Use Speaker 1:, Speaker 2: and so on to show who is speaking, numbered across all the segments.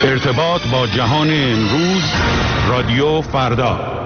Speaker 1: ارتباط با جهان امروز، رادیو فردا.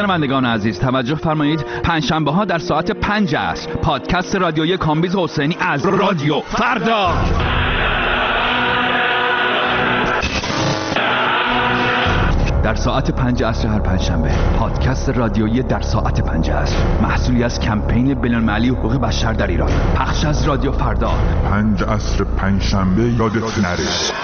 Speaker 2: شنوندگان عزیز توجه فرمایید، پنجشنبه ها در ساعت 5 عصر پادکست رادیویی کامبیز حسینی از رادیو فردا در ساعت 5 عصر هر پنجشنبه. پادکست رادیویی در ساعت 5 عصر محصولی از کمپین بین‌المللی حقوق بشر در ایران، پخش از رادیو فردا.
Speaker 3: 5 عصر پنجشنبه یادت نره.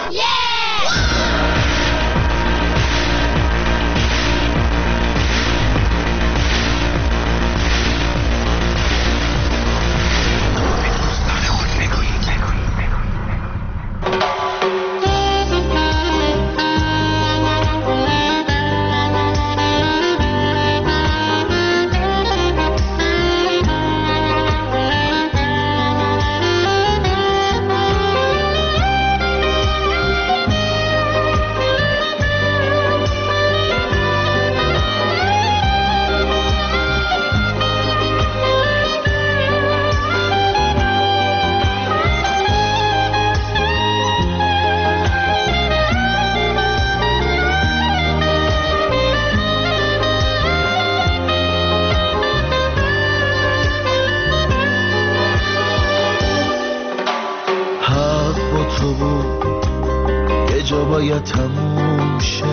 Speaker 4: تموم شه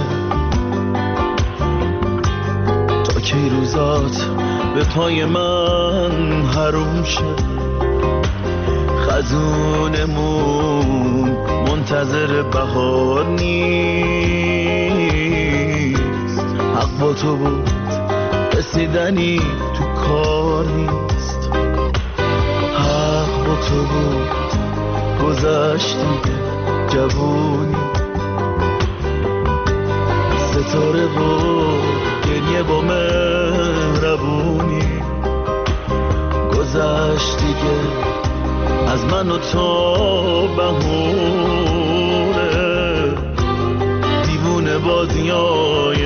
Speaker 4: تا که روزات به پای من حروم شه. خزونمون منتظر بهار نیست، حق با تو بود رسیدنی تو کار نیست. حق با تو بود گذشتی جوونی، ستاره و گریه با مهربونی. گذشت دیگه از من و تو بهونه، دیوونه بازیای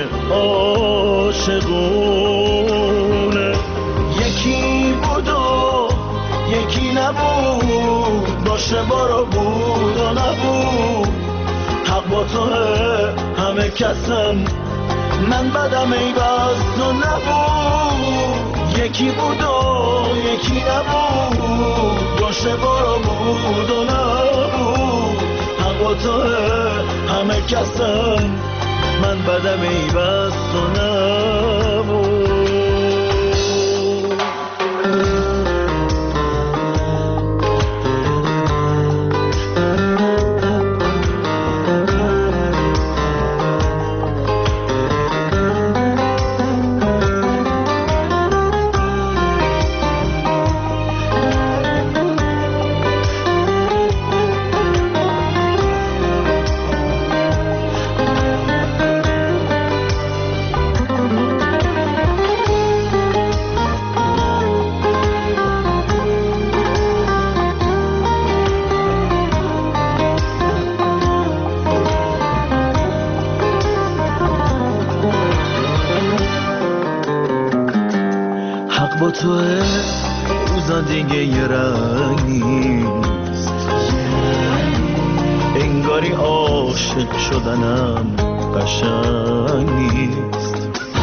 Speaker 4: عاشقونه. یکی بود و یکی نبود، باشه بارو بود و نبود. حق با توه همه کسم، من بدم ای باز تو نبود. یکی بود و یکی نبود، باشه بارو بود و نبود. حق با توه همه کسم، من بدم ای باز تو نبود. با توه روزا دیگه یه رنگ نیست، انگاری عاشق شدنم قشنگ نیست.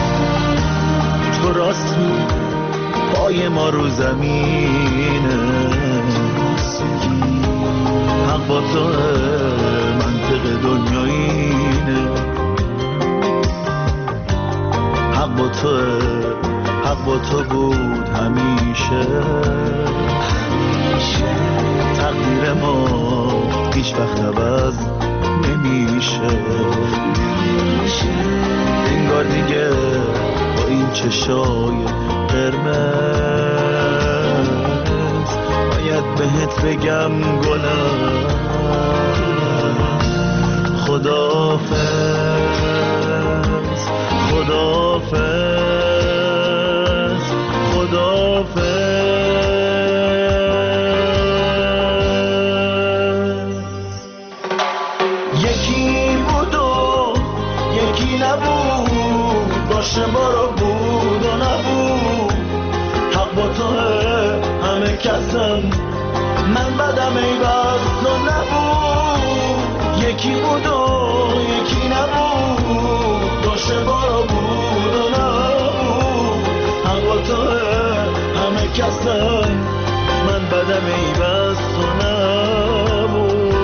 Speaker 4: تو راست می پای ما رو زمینه، حق با توه منطق دنیا اینه. حق با توه، حق با تو بود همیشه. تقدیر ما هیچ وقت عوض نمیشه. انگار دیگه با این چشای قرمز باید بهت بگم گلم خداحافظ، خداحافظ، خداحافظ. یکی بود و یکی نبود، باشه بارو بود و نبود. حق با توه همه کسم، من بدم ای باز تو نبود. یکی بود و یکی نبود، باشه بارو بود و نبود. شکستن من بدم ای بس تو نبود.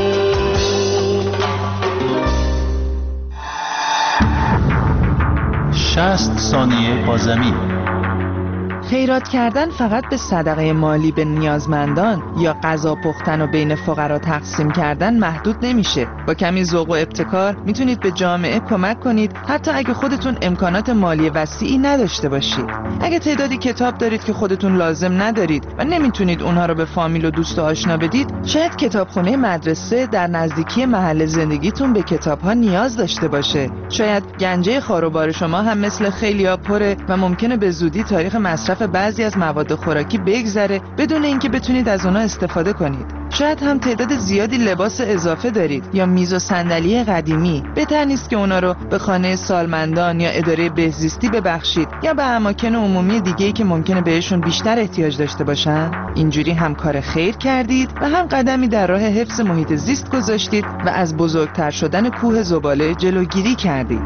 Speaker 5: 60 ثانیه با زمین.
Speaker 6: خیرات کردن فقط به صدقه مالی به نیازمندان یا غذا پختن و بین فقرا تقسیم کردن محدود نمیشه. با کمی ذوق و ابتکار میتونید به جامعه کمک کنید، حتی اگه خودتون امکانات مالی وسیعی نداشته باشید. اگه تعدادی کتاب دارید که خودتون لازم ندارید و نمیتونید اونها رو به فامیل و دوست و آشنا بدید، شاید کتابخونه مدرسه در نزدیکی محل زندگیتون به کتاب‌ها نیاز داشته باشه. شاید گنجه خاروبار شما هم مثل خیلیا پره و ممکنه به زودی تاریخ مصرف بعضی از مواد خوراکی بگذره بدون اینکه بتونید از اونا استفاده کنید. شاید هم تعداد زیادی لباس اضافه دارید یا میز و صندلی قدیمی. بهتر نیست که اونا رو به خانه سالمندان یا اداره بهزیستی ببخشید یا به اماکن عمومی دیگه‌ای که ممکنه بهشون بیشتر احتیاج داشته باشن. اینجوری هم کار خیر کردید و هم قدمی در راه حفظ محیط زیست گذاشتید و از بزرگتر شدن کوه زباله جلوگیری کردید.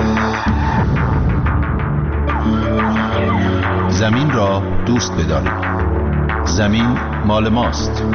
Speaker 5: زمین را دوست بدارید. زمین مال ماست.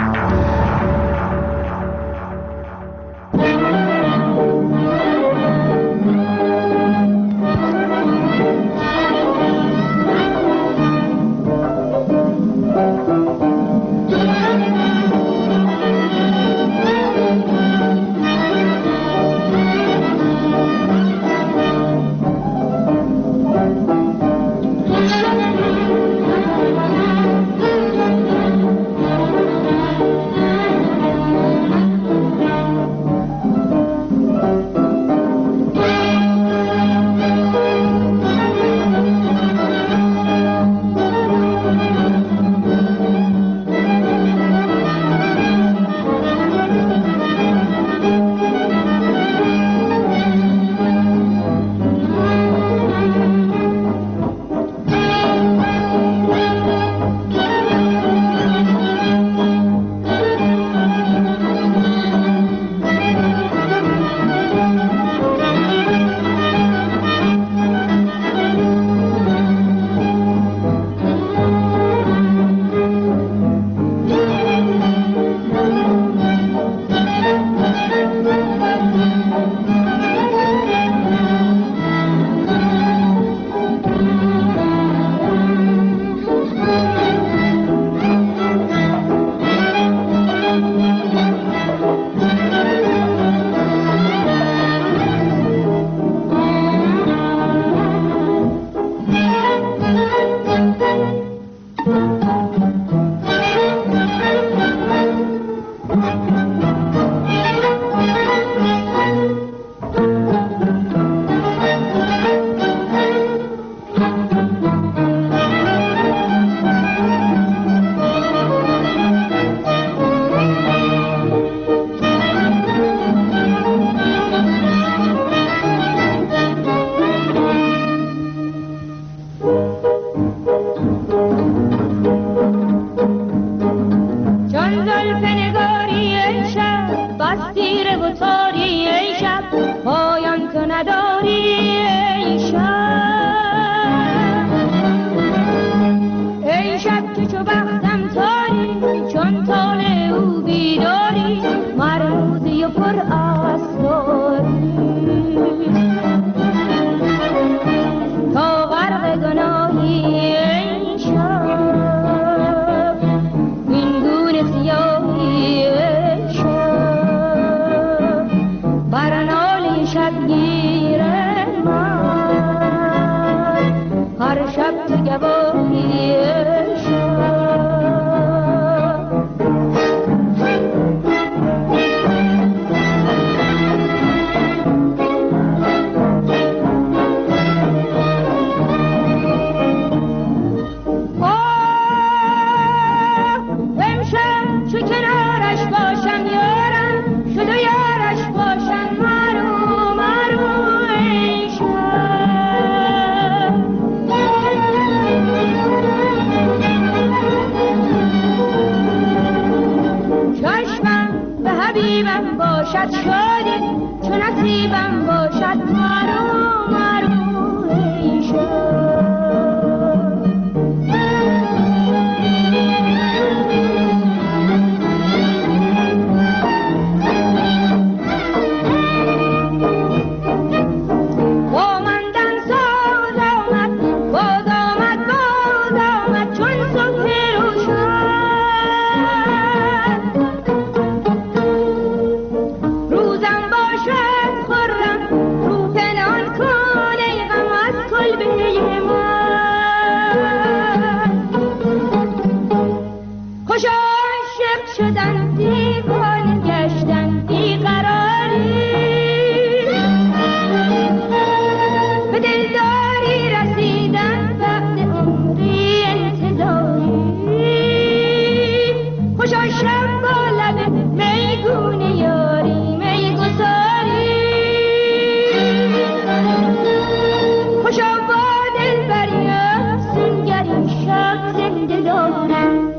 Speaker 7: داری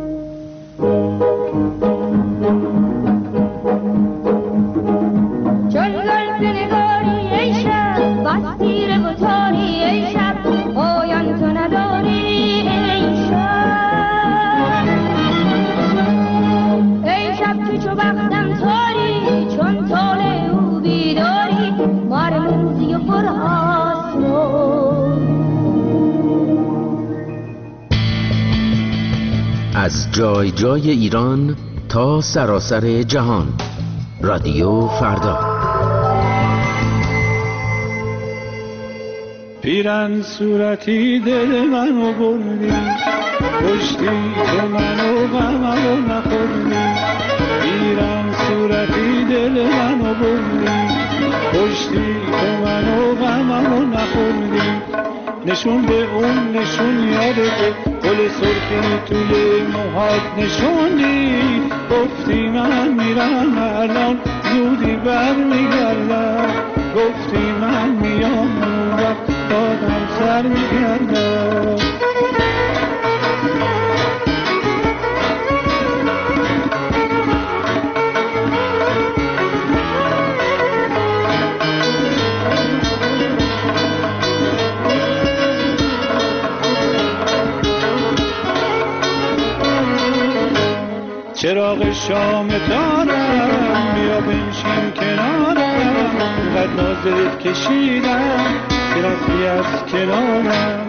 Speaker 7: چون زلف نگاری ای شب بس تیره و تاری ای شب پایان تو نداری ای شب که چو بختم تاری چون طالع او بیداری مرموزی و پرآسمان
Speaker 8: از جای جای ایران تا سراسر جهان رادیو فردا.
Speaker 9: پیرن صورتی دل منو بردی پشتی تو منو غممو نخوردی پیرن صورتی دل منو بردی پشتی تو منو غممو نخوردی نشون به اون نشون یادت گل سرخی توی موهات نشوندی گفتی من میرم الان زودی برمیگردم گفتی من میام اون وقت دادم سر میگردم چراغ شام دارم بیا بنشین کنارم قد نازت کشیدم که رفتی از کنارم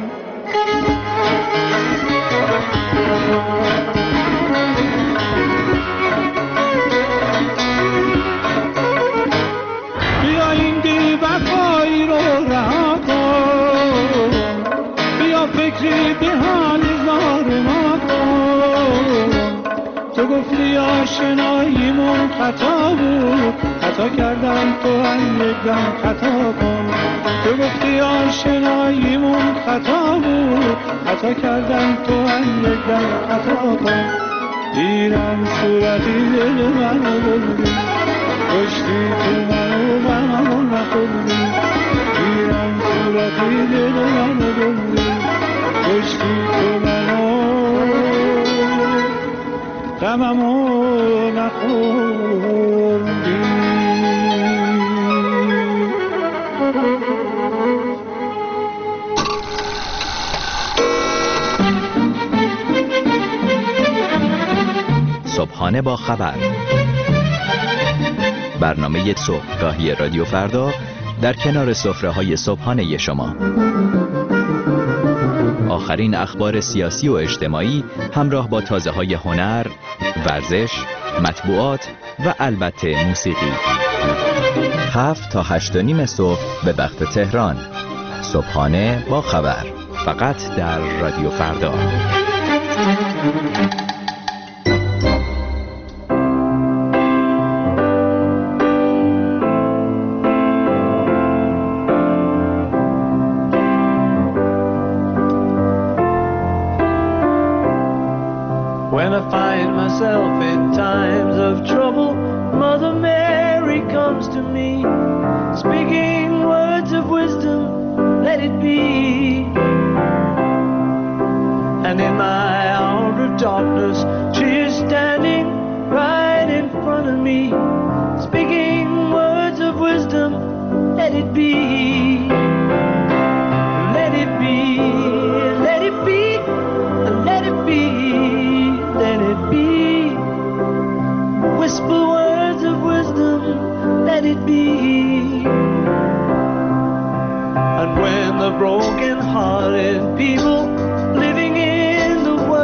Speaker 9: بیا این بی وفایی رو رها کن بیا فکری به حال زار ما کن تو گفتی آشناییمون خطا بود خطا کردم تو هم یک دم خطا کن تو گفتی آشناییمون خطا بود خطا کردم تو هم یک دم خطا کن دیرم صورتی دل منو بردی پشتی تو منو غممو نخوردی دیرم صورتی دل منو بردی پشتی تو منو غممو نخوردی
Speaker 10: صبحانه با خبر، برنامه صبحگاهی رادیو فردا در کنار سفره‌های صبحانه شما. آخرین اخبار سیاسی و اجتماعی همراه با تازه‌های هنر، ورزش، مطبوعات و البته موسیقی. 7 تا 8:30 صبح به وقت تهران. صبحانه با خبر، فقط در رادیو فردا.
Speaker 4: When I find myself in times of trouble, Mother Mary comes to me, speaking words of wisdom, let it be. And in my hour of darkness, she is standing right in front of me, speaking words of wisdom, let it be. Let it be, let it be, let it be. Let it be. Whisper words of wisdom, let it be. And when the broken-hearted people living in the world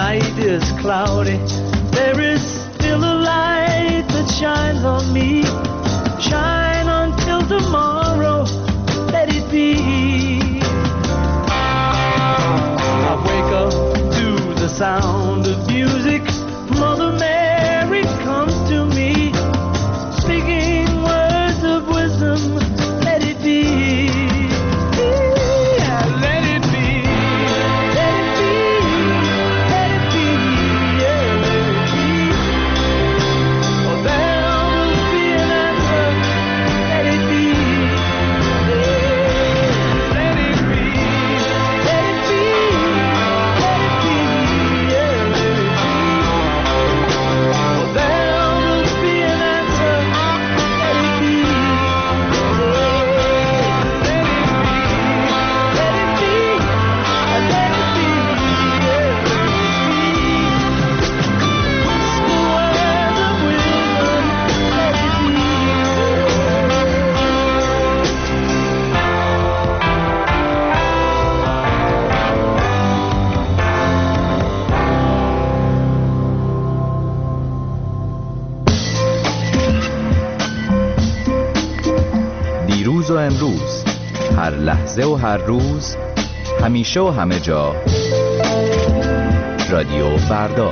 Speaker 4: night is cloudy, there is still a light that shines on me. Shine until tomorrow, let it be. I wake up to the sound of music. Mother Mary comes to me, speaking words of wisdom. Let it be.
Speaker 10: دیروز و امروز، هر لحظه و هر روز، همیشه و همه جا، رادیو فردا.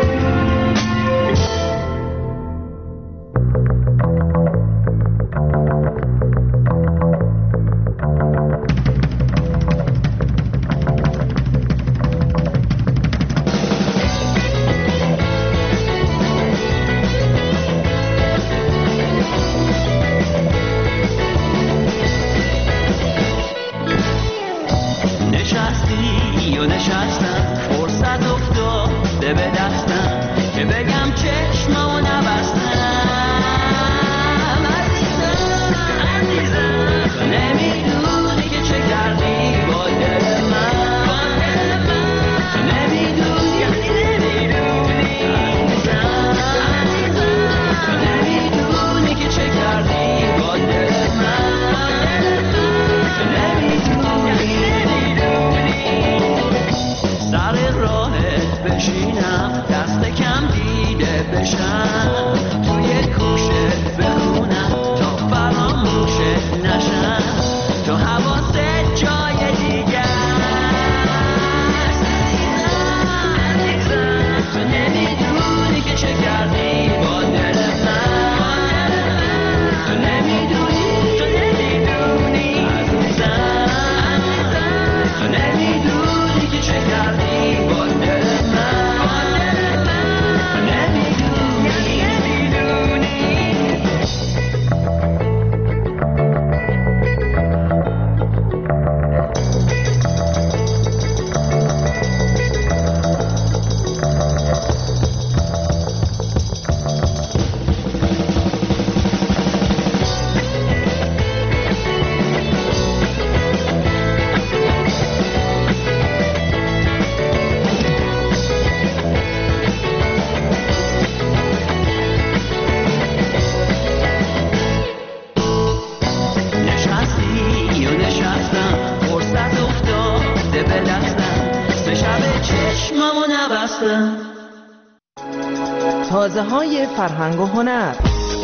Speaker 6: تازه‌های فرهنگ و هنر.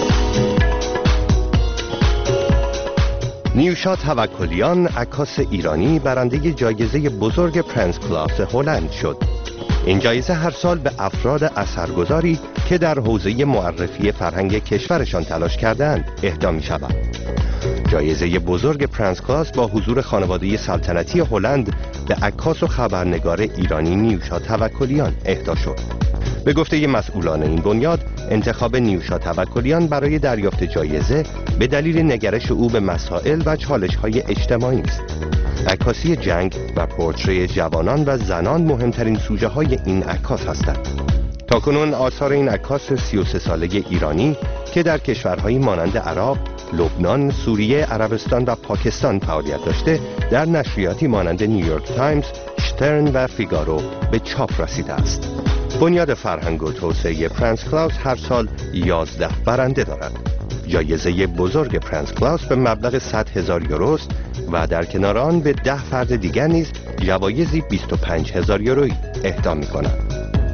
Speaker 11: نیوشا توکلیان، عکاس ایرانی، برنده جایزه بزرگ پرنس کلاس هلند شد. این جایزه هر سال به افراد اثرگذاری که در حوزه معرفی فرهنگ کشورشان تلاش کردند اهدا می شود. جایزه بزرگ پرنس کلاس با حضور خانواده سلطنتی هلند به عکاس و خبرنگار ایرانی نیوشا توکلیان اهدا شد. به گفته مسئولان این بنیاد، انتخاب نیوشا توکلیان برای دریافت جایزه به دلیل نگرش او به مسائل و چالش‌های اجتماعی است. عکاسی جنگ و پورتری جوانان و زنان مهمترین سوژه‌های این عکاس هستند. تاکنون آثار این عکاس 33 ساله ایرانی که در کشورهایی مانند عراق، لبنان، سوریه، عربستان و پاکستان فعالیت داشته، در نشریاتی مانند نیویورک تایمز، شترن و فیگارو به چاپ رسیده است. بنیاد فرهنگ و توسعه پرنس کلاس هر سال 11 برنده دارد. جایزه بزرگ پرنس کلاس به مبلغ 100,000 یوروست و در کنار آن به 10 فرد دیگر نیز جوایزی 25,000 یورویی اهدا می‌کند.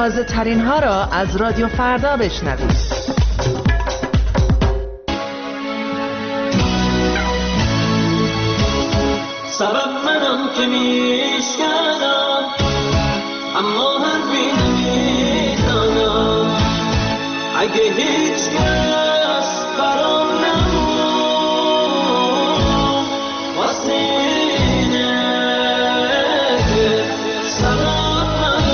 Speaker 6: تازه ترین ها را از رادیو فردا بشنوید.
Speaker 4: سبب منم که میشکنم اما حرفی نمیزنم. اگه هیچ کس برام نمون واسه اینه که سبب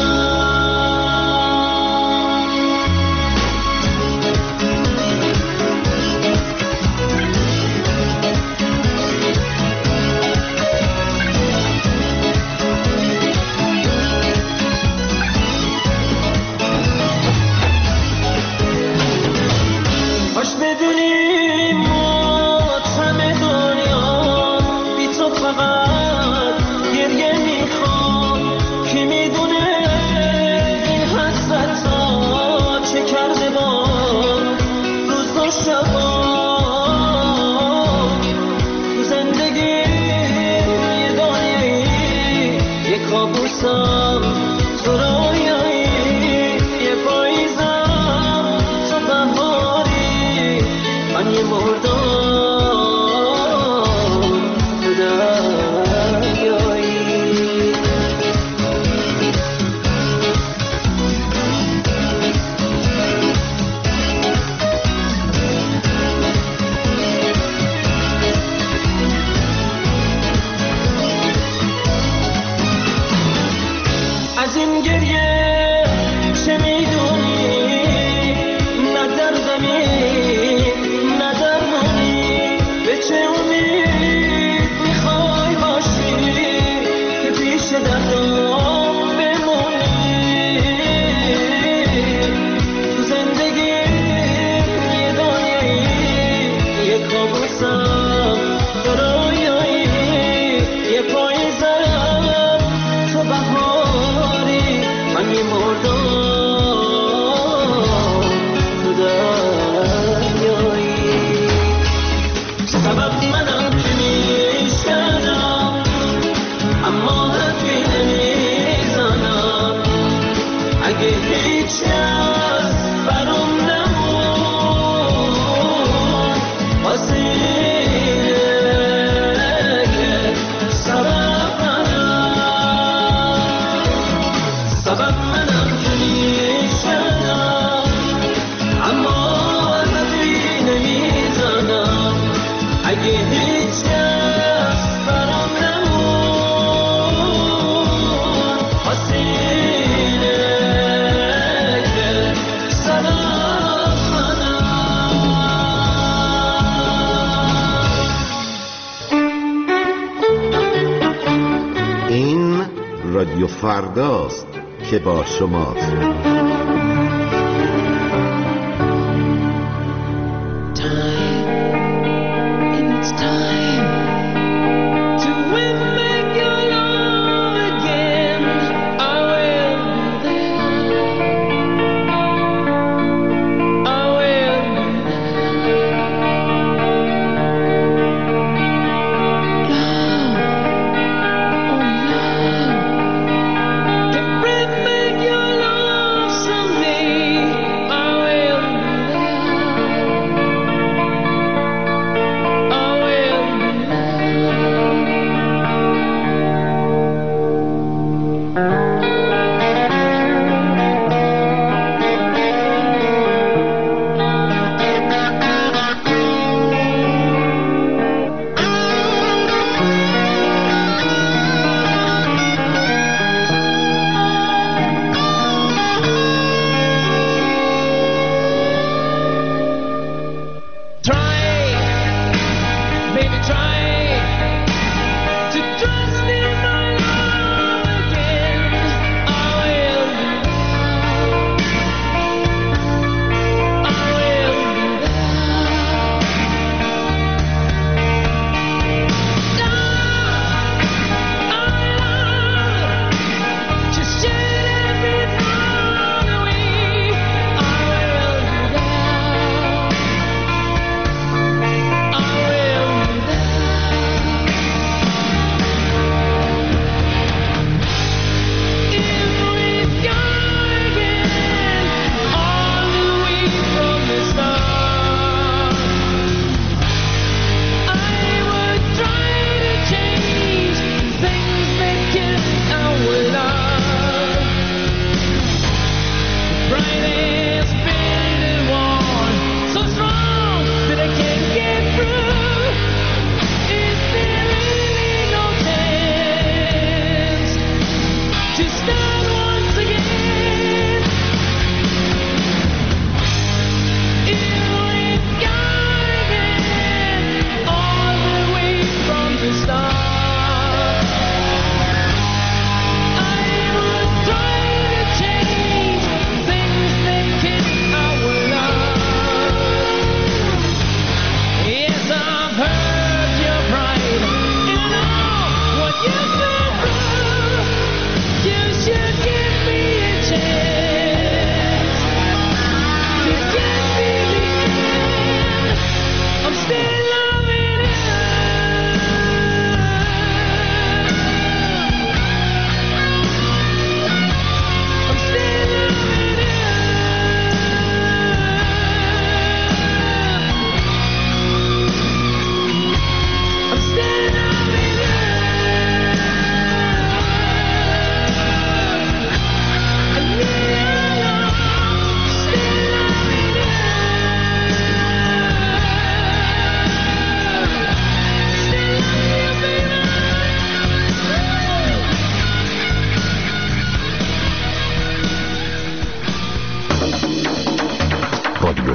Speaker 12: رادیو فرداست که با شماست.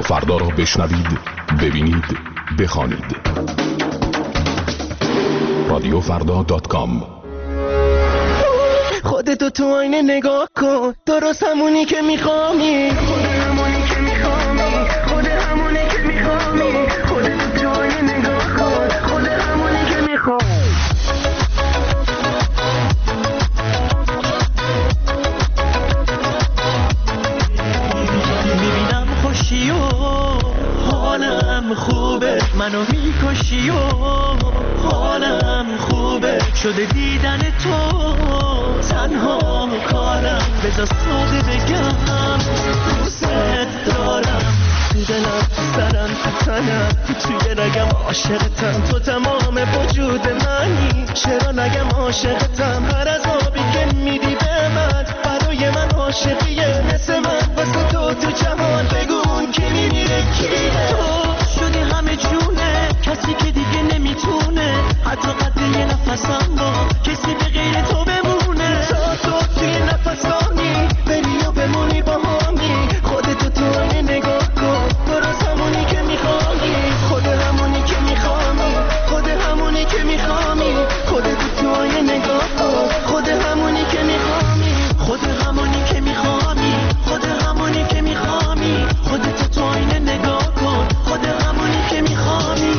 Speaker 13: فردا را بشنوید، ببینید، بخوانید. radiofrda.com.
Speaker 14: خودتو تو آینه نگاه کن، درست همونی که میخوامی، خود همونی که میخوامی، خود همونی که میخوامی. خودتو تو آینه نگاه کن، خود همونی که میخوامی. میبینم خوشی و حالم خوبه، منو میکشی و حالم خوبه، شده دیدن تو تنها کارم. بذار ساده بگم دوست دارم، تو دلم، تو سرم، تو تنم، توی رگم عاشقتم، تو تمام وجود منی. چرا نگم عاشقتم؟ هر عذابی که میدی به من برای من عاشقیه، مثل من واسه تو جهان بگو اون که میمیره کیه. تو شدی همه جونه، کسی که دیگه نمیتونه حتی قد یه نفسم با کسی به غیر تو بمونه. تا تو توی نفسانی بری و بمونی با همی، خودتو تو آینه نگاه کن، درست همونی که میخوانی، خود همونی که میخوانی، خود همونی که میخوانی. خودتو تو آینه نگاه کن، خود همونی که میخوانی، خود همونی که میخوانی، خود همونی که میخوانی. خودتو تو آینه نگاه کن، خود همونی که میخوانی.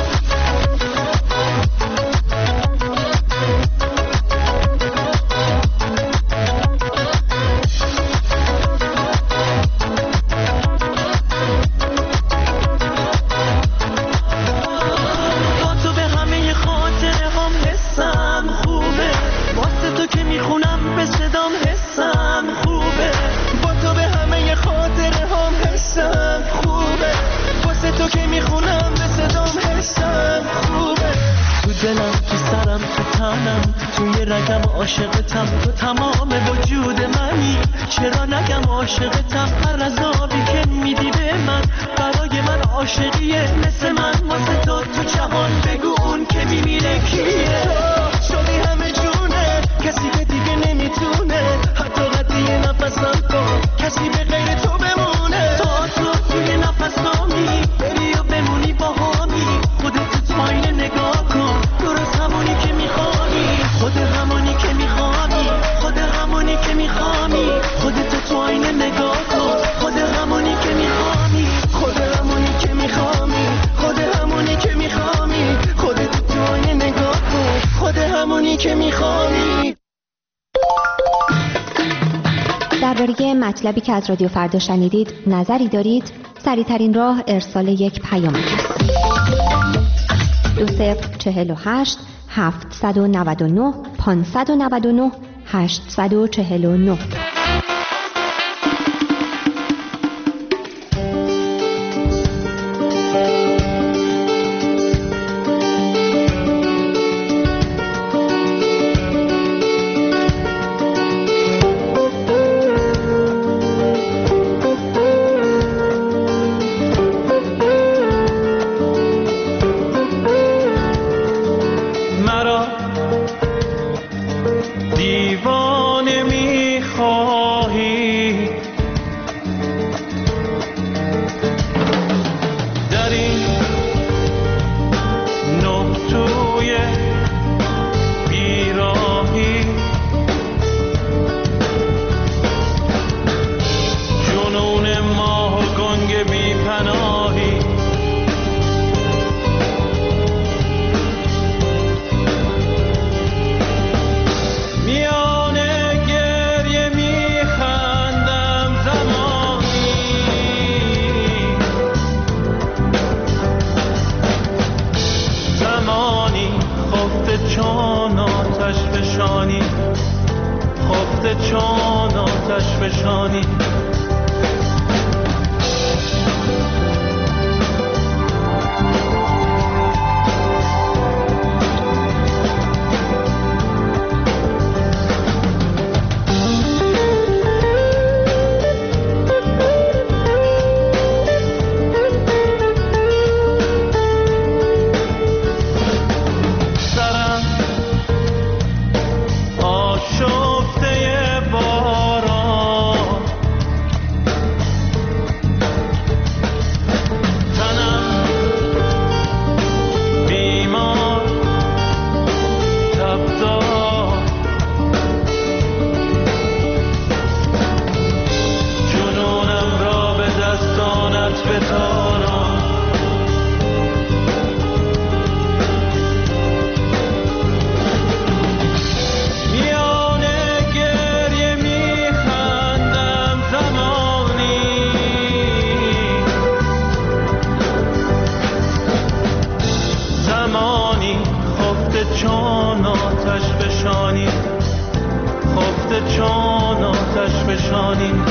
Speaker 14: عاشقتم، تو تمام وجود منی. چرا نگم عاشقتم؟ هر عذابی که میدی به من برای من عاشقیه، مثل من واسه تو جهان بگو اون که میمیره کیه. تو شدی همه جونه، کسی که دیگه نمیتونه حتی قد یه نفسم کن کسی به غیر تو بمونه. تو توی نفسامی بری و بمونی با همی، خودت تو آینه نگاه کن، درست همونی که میخوانی، خود همونی که میخوانی، خود همونی که میخوانی. خودت تو آینه نگاه کن، خود همونی که میخوانی، خود همونی که میخوانی، خود همونی که میخوانی. خودت تو آینه نگاه کن، خود همونی که میخوانی.
Speaker 15: درباره مطلبی که از رادیو فردا شنیدید نظری دارید؟ سریع‌ترین راه ارسال یک پیام است. 2048 799 599 849.
Speaker 14: آتش فشانیم.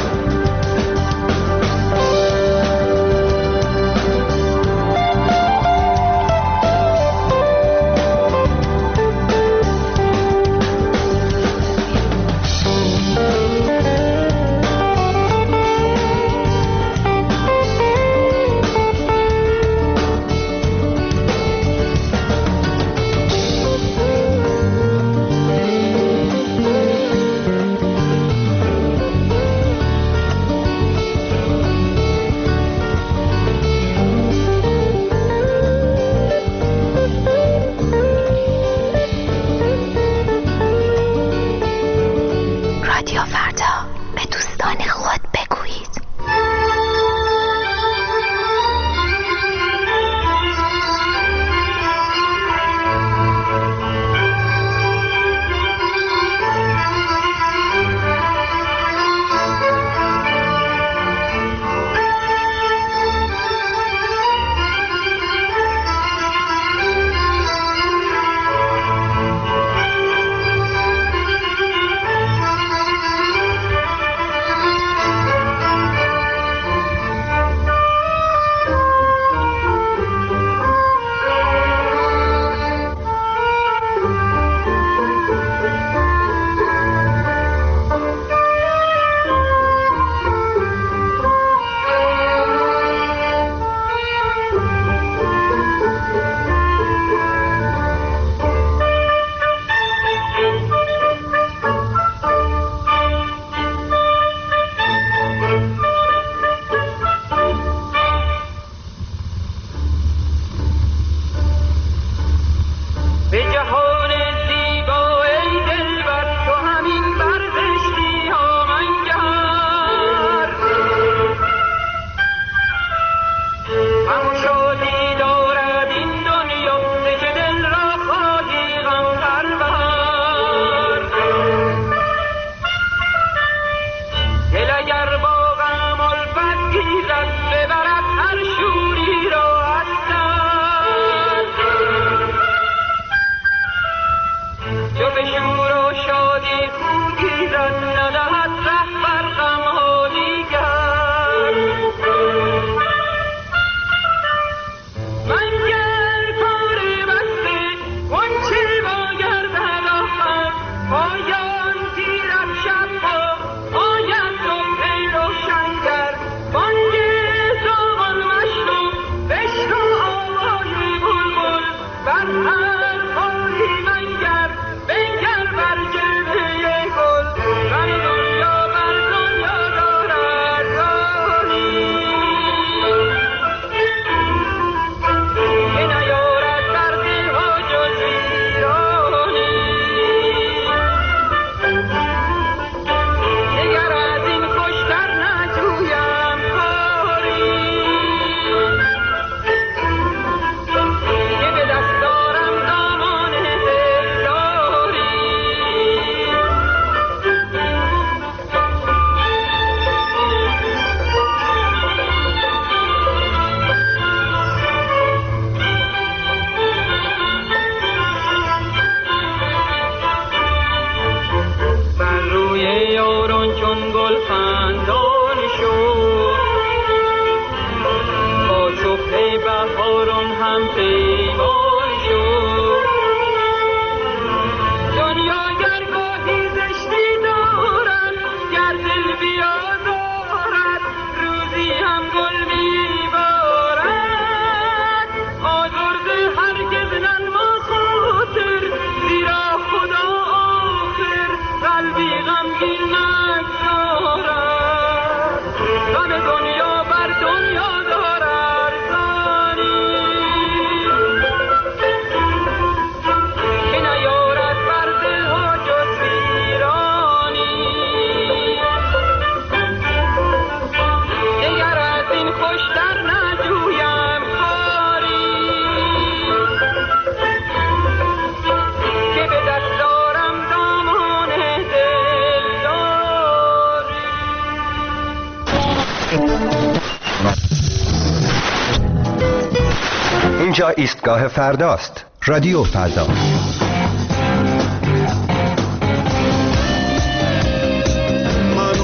Speaker 11: اینجا ایستگاه فرداست. رادیو فردا.
Speaker 16: من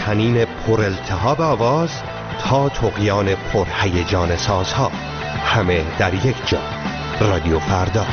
Speaker 11: تنین پرالتهاب آواز تا طغیان پرهیجان سازها، همه در یک جا. رادیو فردا.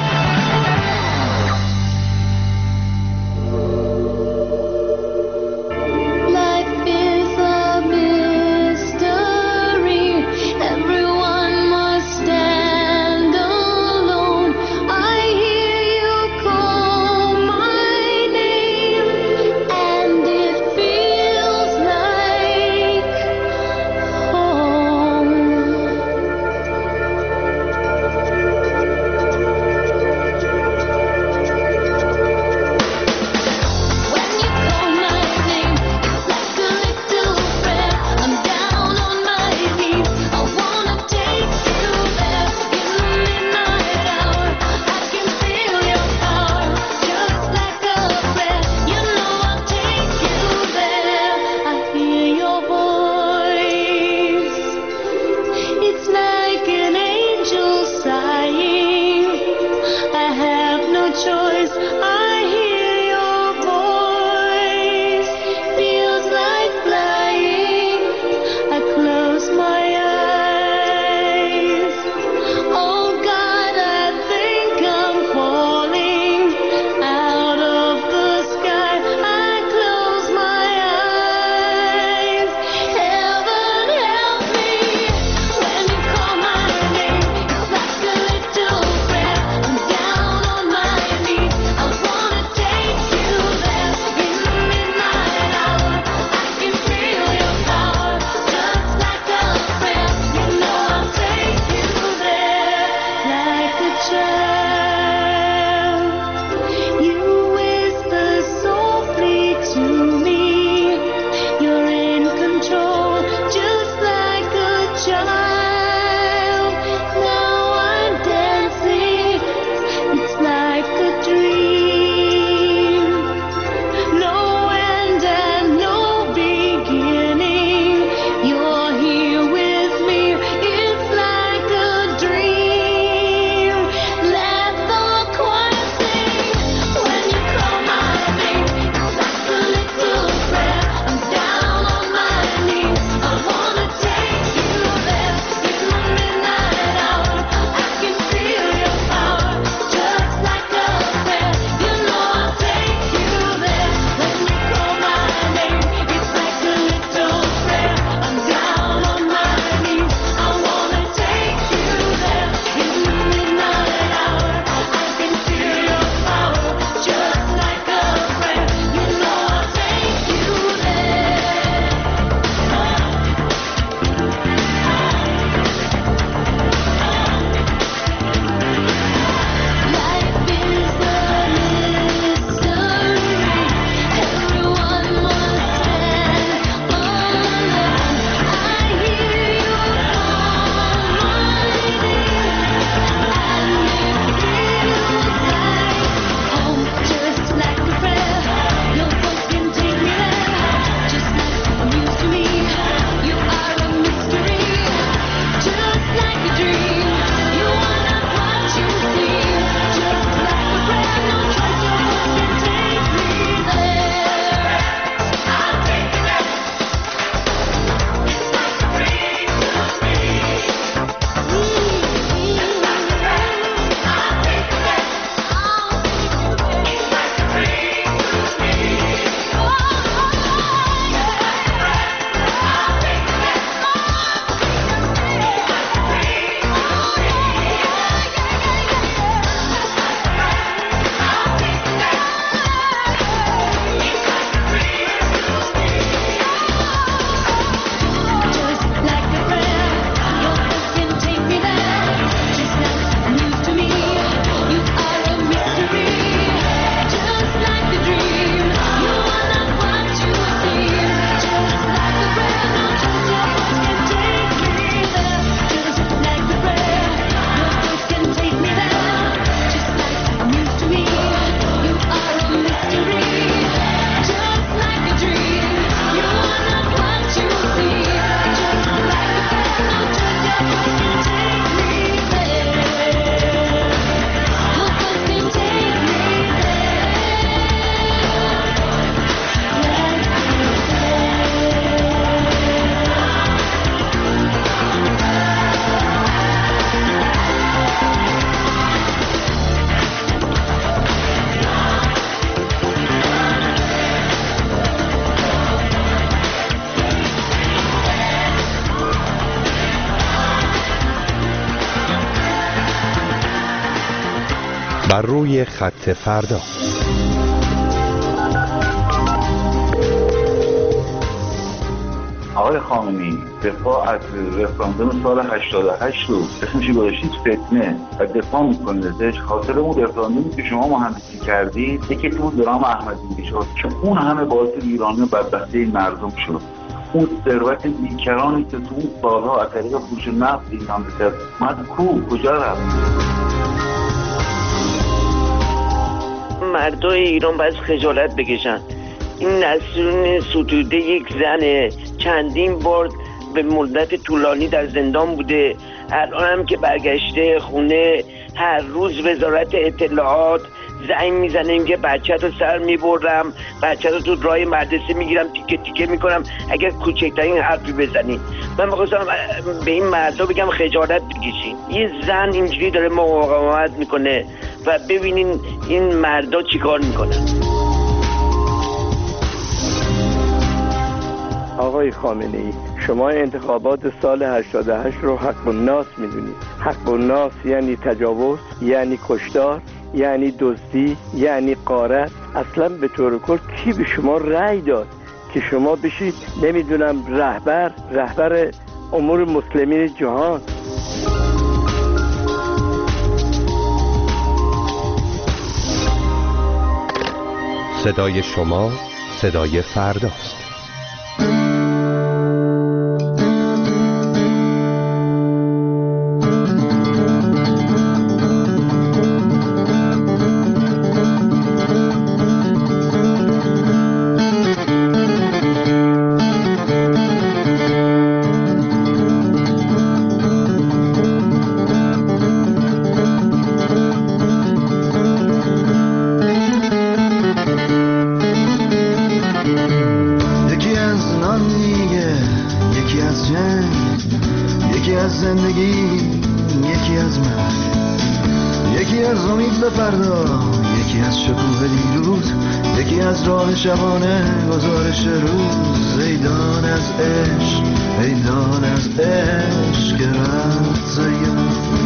Speaker 11: بر روی خط فردا.
Speaker 16: آقای خامنه‌ای، دفاع از رفراندوم سال 88 رو اسمش گذاشتید فتنه و دفاع میکنید ازش. خاطر اون رفراندومی که شما مهندسی کردید یکیتون درام احمدی شد که اون همه باعث ایرانی و بدبختی این مردم شد. اون ثروت بیکرانی که تو اون سالها از طریق فروش نفت ایران به اومد کجا رفت؟
Speaker 17: مردای ایران باید خجالت بکشن. این نسرین ستوده یک زنه، چندین بار به مدت طولانی در زندان بوده، الان هم که برگشته خونه هر روز وزارت اطلاعات زنگ میزنه که بچه رو سر میبرم، بچه رو تو راه مدرسه میگیرم تیکه تیکه میکنم اگر کوچکترین حرفی بزنی. من میخواستم به این مردا بگم خجالت بکشین. یه زن اینجوری داره مقاومت میکنه و ببینین این مردا چیکار میکنن.
Speaker 18: آقای خامنه‌ای، شما انتخابات سال 88 رو حق الناس میدونید. حق الناس یعنی تجاوز، یعنی کشتار، یعنی دزدی، یعنی غارت. اصلا به طور کل کی به شما رأی داد که شما بشید نمیدونم رهبر امور مسلمین جهان؟
Speaker 11: صدای شما صدای فرداست.
Speaker 19: شبانه گزارش روز، ایدان از عشق، ایدان از عشق که رفت زیان،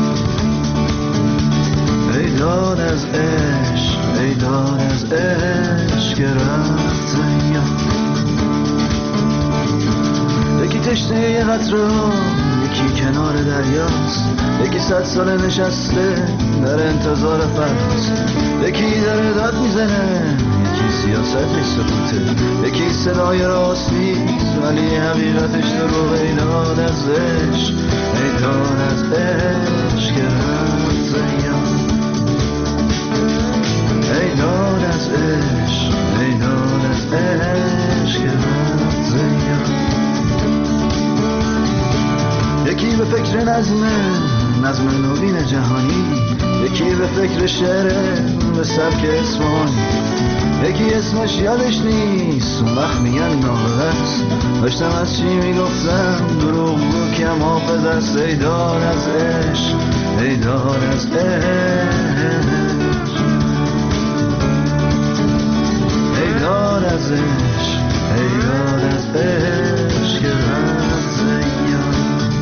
Speaker 19: ایدان از عشق، ایدان از عشق که رفت زیان. یکی تشنه یه قطره ها، یکی کنار دریاست، یکی 100 سال نشسته در انتظار فرداست، یکی داره داد میزنه، سیاست سکوته، یکی صدای راست نیست ولی حقیقتش دروغ. ایدان از عشق، ایدان از عشق که رفت زیان، ایدان از عشق، ایدان از عشق که رفت زیان. یکی به فکر نظم نوین جهانی، یکی به فکر شعر به سبک اسمانی، یکی اسمش یادش نیست اون وقت میگن ناقص. داشتم از چی میگفتم دروغ بود که محافظ است. ایدان از عشق، ایدان از عشق، ایدان از عشق، ایدان از عشق که رفت زیان.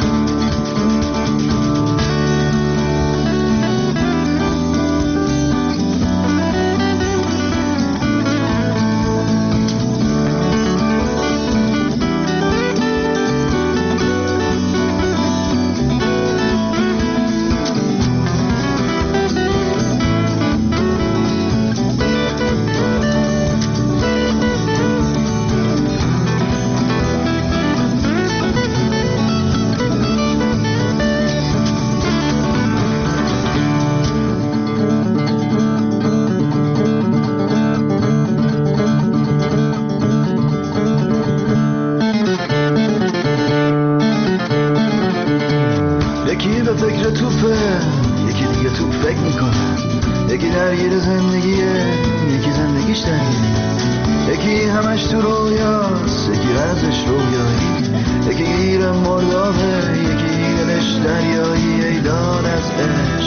Speaker 19: یکی همش تو رویاست، یکی ازش رویایی، یکی گیر مردابه، یکی دلش دریایی. ایدان از عشق،